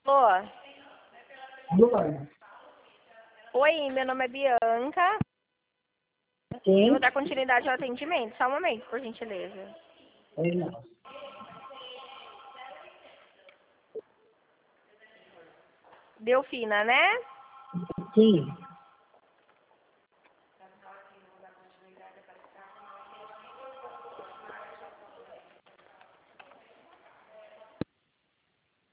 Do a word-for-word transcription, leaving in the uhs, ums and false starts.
Alô? Alô? Oi, meu nome é Bianca. Sim? Eu vou dar continuidade ao atendimento. Só um momento, por gentileza. Oi, não. Delfina, né? Sim.